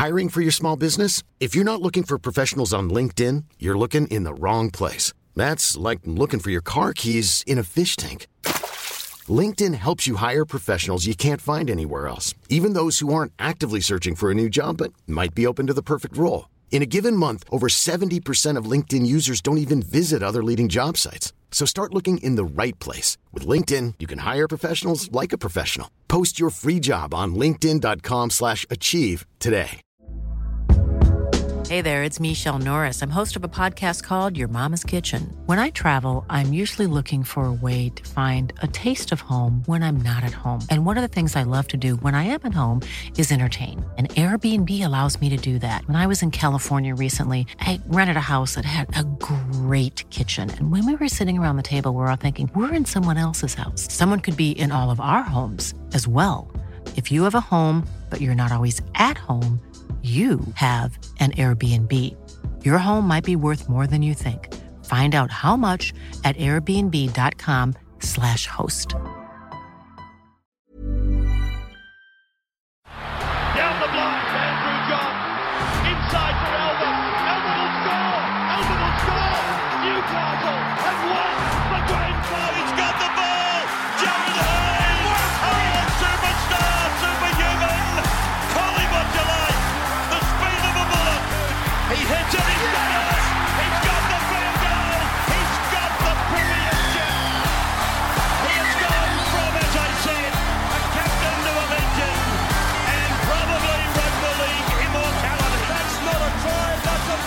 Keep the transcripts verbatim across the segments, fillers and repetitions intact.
Hiring for your small business? If you're not looking for professionals on LinkedIn, you're looking in the wrong place. That's like looking for your car keys in a fish tank. LinkedIn helps you hire professionals you can't find anywhere else, even those who aren't actively searching for a new job but might be open to the perfect role. In a given month, over seventy percent of LinkedIn users don't even visit other leading job sites. So start looking in the right place. With LinkedIn, you can hire professionals like a professional. Post your free job on linkedin.com slash achieve today. Hey there, it's Michelle Norris. I'm host of a podcast called Your Mama's Kitchen. When I travel, I'm usually looking for a way to find a taste of home when I'm not at home. And one of the things I love to do when I am at home is entertain. And Airbnb allows me to do that. When I was in California recently, I rented a house that had a great kitchen. And when we were sitting around the table, we were all thinking, we're in someone else's house. Someone could be in all of our homes as well. If you have a home, but you're not always at home, you have an Airbnb. Your home might be worth more than you think. Find out how much at airbnb.com slash host. Down the blind, Andrew John. Inside for Elba. Elba will score. Elba will score. Newcastle have won the Grand Final. He's got the ball. Jared Hayes. Oh, superstar, superhuman. Call him what you like. The speed of a bullet. He hits it. He's got it. He's got the field goal. He's got the premiership. He has gone from, as I said, a captain to a legend, and probably rugby league immortality. That's not a try. That's a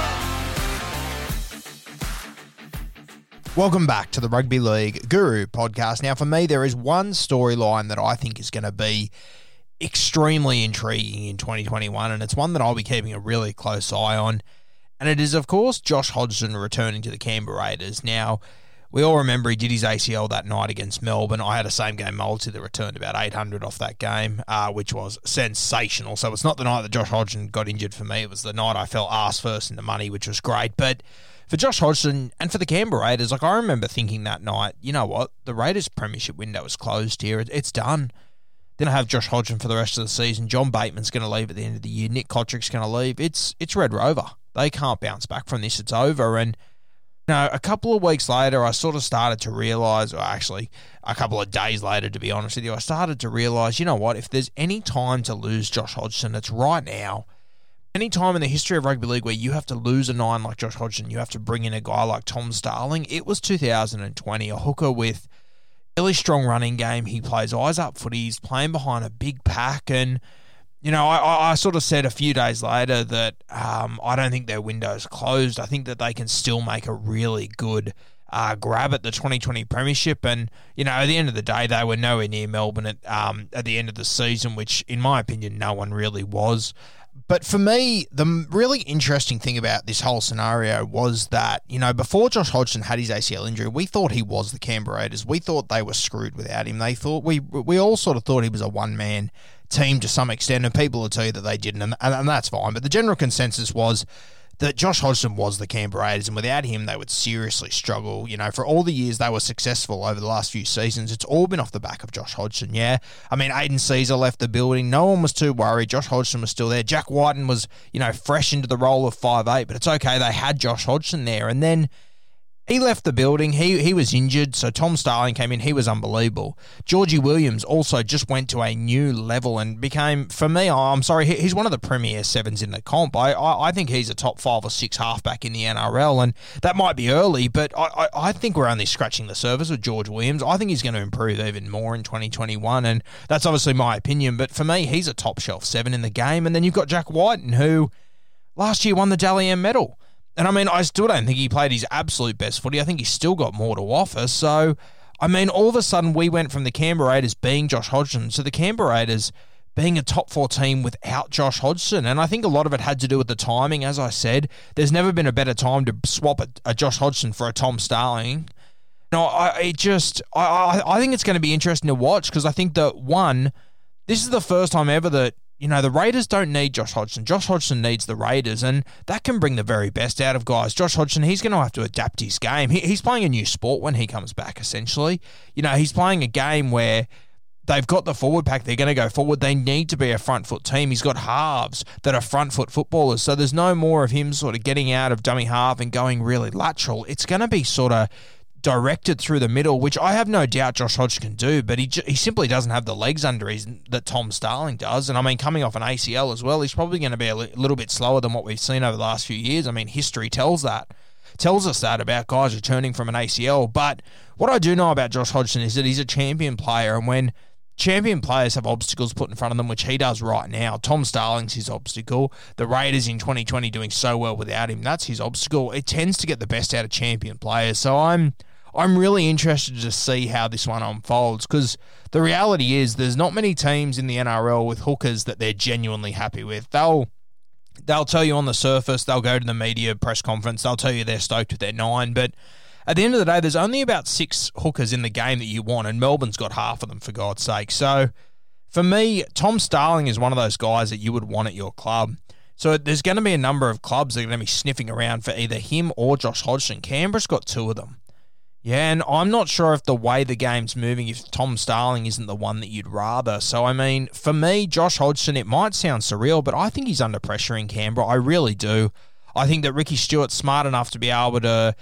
miracle. Welcome back to the Rugby League Guru podcast. Now, for me, there is one storyline that I think is going to be extremely intriguing in twenty twenty-one, and it's one that I'll be keeping a really close eye on. And it is, of course, Josh Hodgson returning to the Canberra Raiders. Now, we all remember he did his A C L that night against Melbourne. I had a same-game multi that returned about eight hundred off that game, uh, which was sensational. So it's not the night that Josh Hodgson got injured for me. It was the night I fell arse first in the money, which was great. But for Josh Hodgson and for the Canberra Raiders, like I remember thinking that night, you know what? The Raiders' premiership window is closed here. It, it's done. Then I have Josh Hodgson for the rest of the season. John Bateman's going to leave at the end of the year. Nick Kotrick's going to leave. It's it's Red Rover. They can't bounce back from this. It's over. And you know, a couple of weeks later, I sort of started to realise, or actually a couple of days later, to be honest with you, I started to realise, you know what, if there's any time to lose Josh Hodgson, it's right now. Any time in the history of rugby league where you have to lose a nine like Josh Hodgson, you have to bring in a guy like Tom Starling, it was two thousand twenty, a hooker with really strong running game. He plays eyes up footy. He's playing behind a big pack. And, you know, I, I sort of said a few days later that um, I don't think their window's closed. I think that they can still make a really good uh, grab at the twenty twenty premiership. And, you know, at the end of the day, they were nowhere near Melbourne at, um, at the end of the season, which, in my opinion, no one really was. But for me, the really interesting thing about this whole scenario was that, you know, before Josh Hodgson had his A C L injury, we thought he was the Canberra Raiders. We thought they were screwed without him. They thought we we all sort of thought he was a one-man team to some extent, and people will tell you that they didn't, and, and that's fine. But the general consensus was that Josh Hodgson was the Canberra Raiders, and without him, they would seriously struggle. You know, for all the years they were successful over the last few seasons, it's all been off the back of Josh Hodgson, yeah? I mean, Aiden Caesar left the building. No one was too worried. Josh Hodgson was still there. Jack Whiten was, you know, fresh into the role of five eight, but it's okay. They had Josh Hodgson there, and then he left the building. He he was injured, so Tom Starling came in. He was unbelievable. Georgie Williams also just went to a new level and became, for me, I'm sorry, he's one of the premier sevens in the comp. I I, I think he's a top five or six halfback in the N R L, and that might be early, but I, I, I think we're only scratching the surface with George Williams. I think he's going to improve even more in twenty twenty-one, and that's obviously my opinion, but for me, he's a top shelf seven in the game. And then you've got Jack Whiten, who last year won the Dally M medal. And, I mean, I still don't think he played his absolute best footy. I think he's still got more to offer. So, I mean, all of a sudden we went from the Canberra Raiders being Josh Hodgson to the Canberra Raiders being a top four team without Josh Hodgson. And I think a lot of it had to do with the timing. As I said, there's never been a better time to swap a, a Josh Hodgson for a Tom Starling. No, I it just I, I think it's going to be interesting to watch, because I think that, one, this is the first time ever that, you know, the Raiders don't need Josh Hodgson. Josh Hodgson needs the Raiders, and that can bring the very best out of guys. Josh Hodgson, he's going to have to adapt his game. He, he's playing a new sport when he comes back, essentially. You know, he's playing a game where They've got the forward pack. They're going to go forward. They need to be a front foot team. He's got halves that are front foot footballers. So there's no more of him sort of getting out of dummy half and going really lateral. It's going to be sort of directed through the middle, which I have no doubt Josh Hodgson can do, but he j- he simply doesn't have the legs under his that Tom Starling does. And I mean, coming off an A C L as well, he's probably going to be a li- little bit slower than what we've seen over the last few years. I mean, history tells that. tells us that about guys returning from an A C L. But what I do know about Josh Hodgson is that he's a champion player, and when champion players have obstacles put in front of them, which he does right now, Tom Starling's his obstacle. The Raiders in twenty twenty doing so well without him, that's his obstacle. It tends to get the best out of champion players. So I'm I'm really interested to see how this one unfolds, because the reality is there's not many teams in the N R L with hookers that they're genuinely happy with. They'll They'll tell you on the surface, they'll go to the media press conference, they'll tell you they're stoked with their nine, but at the end of the day, there's only about six hookers in the game that you want, and Melbourne's got half of them, for God's sake. So, for me, Tom Starling is one of those guys that you would want at your club. So, there's going to be a number of clubs that are going to be sniffing around for either him or Josh Hodgson. Canberra's got two of them. Yeah, and I'm not sure if the way the game's moving, if Tom Starling isn't the one that you'd rather. So, I mean, for me, Josh Hodgson, it might sound surreal, but I think he's under pressure in Canberra. I really do. I think that Ricky Stewart's smart enough to be able to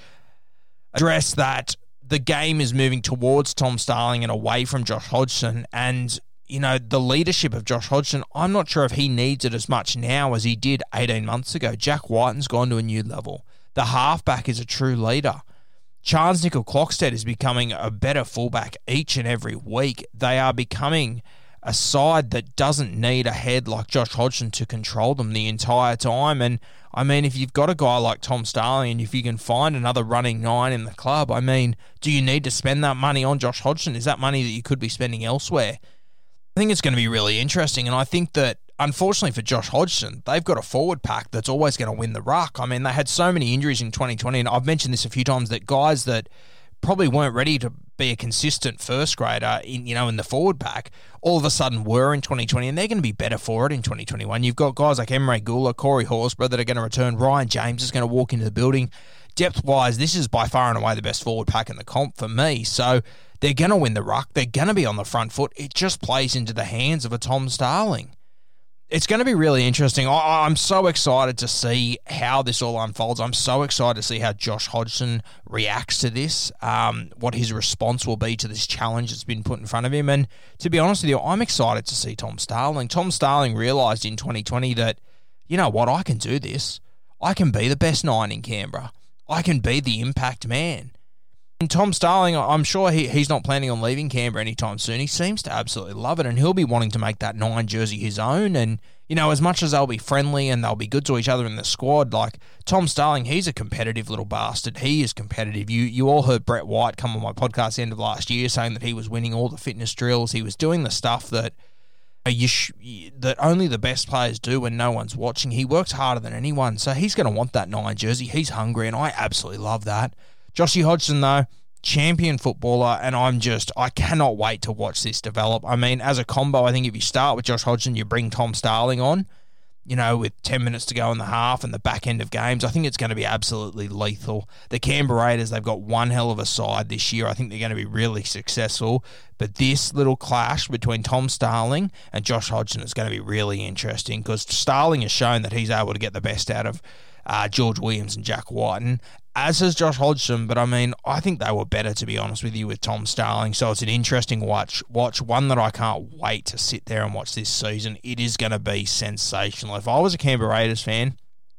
address that the game is moving towards Tom Starling and away from Josh Hodgson. And, you know, the leadership of Josh Hodgson, I'm not sure if he needs it as much now as he did eighteen months ago. Jack Whiten's gone to a new level. The halfback is a true leader. Charles Nicoll-Klokstad is becoming a better fullback each and every week. They are becoming a side that doesn't need a head like Josh Hodgson to control them the entire time. And, I mean, if you've got a guy like Tom Starling and if you can find another running nine in the club, I mean, do you need to spend that money on Josh Hodgson? Is that money that you could be spending elsewhere? I think it's going to be really interesting, and I think that, unfortunately for Josh Hodgson, they've got a forward pack that's always going to win the ruck. I mean, they had so many injuries in twenty twenty, and I've mentioned this a few times, that guys that probably weren't ready to be a consistent first grader in, you know, in the forward pack, all of a sudden were in twenty twenty, and they're going to be better for it in twenty twenty-one. You've got guys like Emre Gula, Corey Horsburgh that are going to return. Ryan James is going to walk into the building. Depth-wise, this is by far and away the best forward pack in the comp for me. So they're going to win the ruck. They're going to be on the front foot. It just plays into the hands of a Tom Starling. It's going to be really interesting. I, I'm so excited to see how this all unfolds. I'm so excited to see how Josh Hodgson reacts to this, um, what his response will be to this challenge that's been put in front of him. And to be honest with you, I'm excited to see Tom Starling. Tom Starling realised in twenty twenty that, you know what, I can do this. I can be the best nine in Canberra. I can be the impact man. And Tom Starling, I'm sure he, he's not planning on leaving Canberra anytime soon. He seems to absolutely love it, and he'll be wanting to make that nine jersey his own. And, you know, as much as they'll be friendly and they'll be good to each other in the squad, like Tom Starling, he's a competitive little bastard. He is competitive. You you all heard Brett White come on my podcast the end of last year saying that he was winning all the fitness drills. He was doing the stuff that you sh- that only the best players do when no one's watching. He works harder than anyone, so he's going to want that nine jersey. He's hungry, and I absolutely love that. Joshy Hodgson, though, champion footballer, and I'm just, I cannot wait to watch this develop. I mean, as a combo, I think if you start with Josh Hodgson, you bring Tom Starling on, you know, with ten minutes to go in the half and the back end of games, I think it's going to be absolutely lethal. The Canberra Raiders, they've got one hell of a side this year. I think they're going to be really successful. But this little clash between Tom Starling and Josh Hodgson is going to be really interesting, because Starling has shown that he's able to get the best out of uh, George Williams and Jack Whiten, as has Josh Hodgson. But, I mean, I think they were better, to be honest with you, with Tom Starling. So it's an interesting watch, watch one that I can't wait to sit there and watch this season. It is going to be sensational. If I was a Canberra Raiders fan,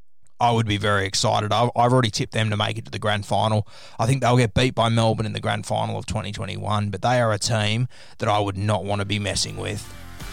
I would be very excited. I've, I've already tipped them to make it to the grand final. I think they'll get beat by Melbourne in the grand final of twenty twenty-one, but they are a team that I would not want to be messing with.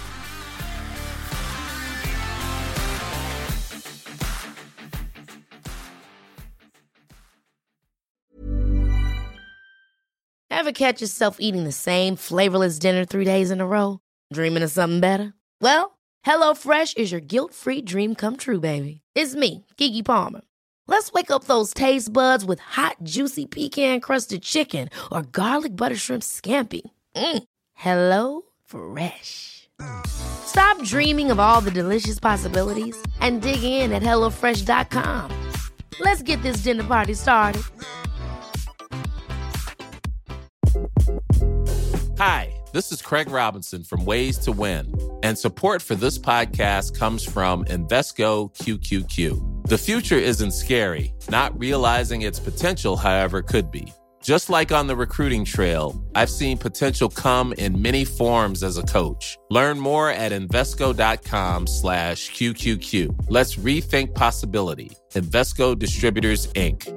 Ever catch yourself eating the same flavorless dinner three days in a row? Dreaming of something better? Well, HelloFresh is your guilt-free dream come true, baby. It's me, Keke Palmer. Let's wake up those taste buds with hot, juicy pecan-crusted chicken or garlic butter shrimp scampi. Mm. Hello Fresh. Stop dreaming of all the delicious possibilities and dig in at hello fresh dot com. Let's get this dinner party started. Hi, This is Craig Robinson from Ways to Win, and support for this podcast comes from Invesco Q Q Q. The future isn't scary. Not realizing its potential, however, could be. Just like on the recruiting trail, I've seen potential come in many forms as a coach. Learn more at Invesco.com slash QQQ. Let's rethink possibility. Invesco Distributors, Incorporated.